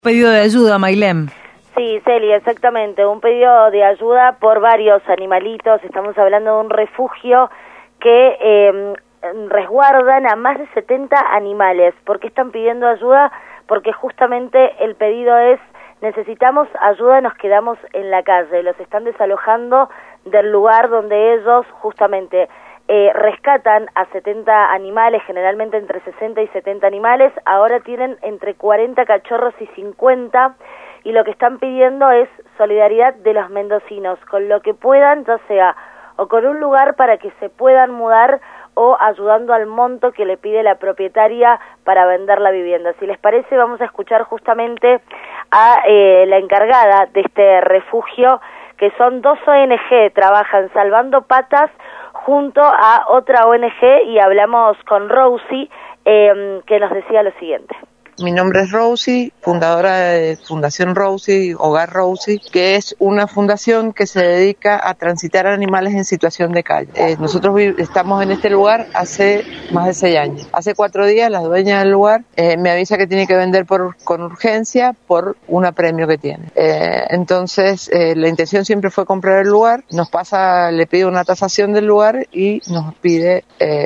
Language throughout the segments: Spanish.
Pedido de ayuda, Mailem. Sí, Celi, exactamente, un pedido de ayuda por varios animalitos. Estamos hablando de un refugio que resguardan a más de 70 animales. ¿Por qué están pidiendo ayuda? Porque justamente el pedido es: necesitamos ayuda, nos quedamos en la calle. Los están desalojando del lugar donde ellos justamente rescatan a 70 animales, generalmente entre 60 y 70 animales. Ahora tienen entre 40 cachorros y 50, y lo que están pidiendo es solidaridad de los mendocinos, con lo que puedan, ya sea o con un lugar para que se puedan mudar, o ayudando al monto que le pide la propietaria para vender la vivienda. Si les parece, vamos a escuchar justamente a la encargada de este refugio, que son dos ONG, trabajan Salvando Patas junto a otra ONG, y hablamos con Rosie, que nos decía lo siguiente. Mi nombre es Rosie, fundadora de Fundación Rosie, Hogar Rosie, que es una fundación que se dedica a transitar animales en situación de calle. Nosotros estamos en este lugar hace más de 6 años. Hace 4 días la dueña del lugar me avisa que tiene que vender con urgencia por un apremio que tiene. Entonces la intención siempre fue comprar el lugar, le pide una tasación del lugar y nos pide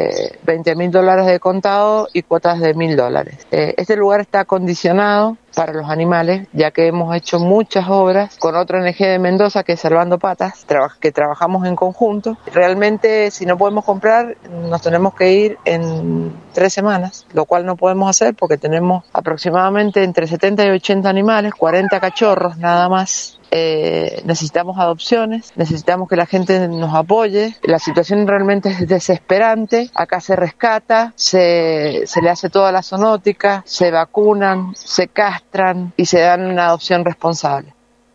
$20,000 de contado y cuotas de $1,000. Este lugar está acondicionado para los animales, ya que hemos hecho muchas obras con otra ONG de Mendoza, que es Salvando Patas, que trabajamos en conjunto. Realmente, si no podemos comprar, nos tenemos que ir en 3 semanas, lo cual no podemos hacer porque tenemos aproximadamente entre 70 y 80 animales, 40 cachorros nada más. Necesitamos adopciones, necesitamos que la gente nos apoye. La situación realmente es desesperante. Acá se rescata, se le hace toda la zoonótica, se vacunan, se castran y se dan una adopción responsable.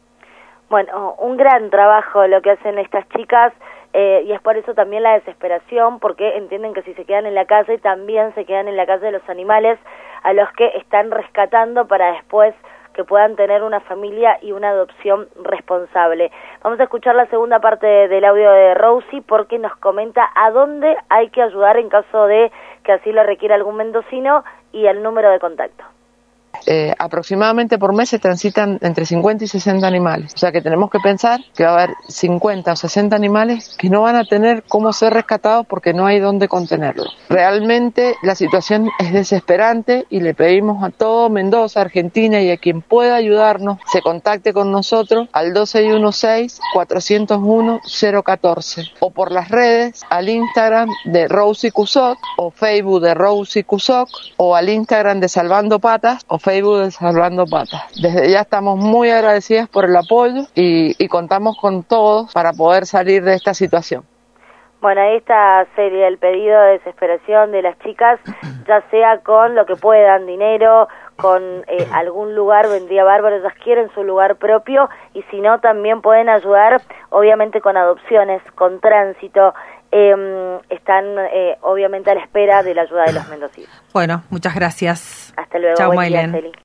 Bueno, un gran trabajo lo que hacen estas chicas, y es por eso también la desesperación, porque entienden que si se quedan en la calle, también se quedan en la calle los animales a los que están rescatando para después que puedan tener una familia y una adopción responsable. Vamos a escuchar la segunda parte del audio de Rosie, porque nos comenta a dónde hay que ayudar en caso de que así lo requiera algún mendocino, y el número de contacto. Aproximadamente por mes se transitan entre 50 y 60 animales. O sea que tenemos que pensar que va a haber 50 o 60 animales que no van a tener cómo ser rescatados porque no hay dónde contenerlos. Realmente la situación es desesperante y le pedimos a todo Mendoza, Argentina, y a quien pueda ayudarnos, se contacte con nosotros al 2616-401-014, o por las redes al Instagram de Rosie Cusoc, o Facebook de Rosie Cusoc, o al Instagram de Salvando Patas, o Facebook de Salvando Patas. Desde ya estamos muy agradecidas por el apoyo y contamos con todos para poder salir de esta situación. Bueno, ahí está, serie el pedido de desesperación de las chicas, ya sea con lo que puedan, dinero, con algún lugar, vendría bárbaro, ellas quieren su lugar propio, y si no, también pueden ayudar, obviamente, con adopciones, con tránsito. Están obviamente a la espera de la ayuda de los mendocinos. Bueno, muchas gracias. Hasta luego. Chao, Buen día, Mailem. Celi.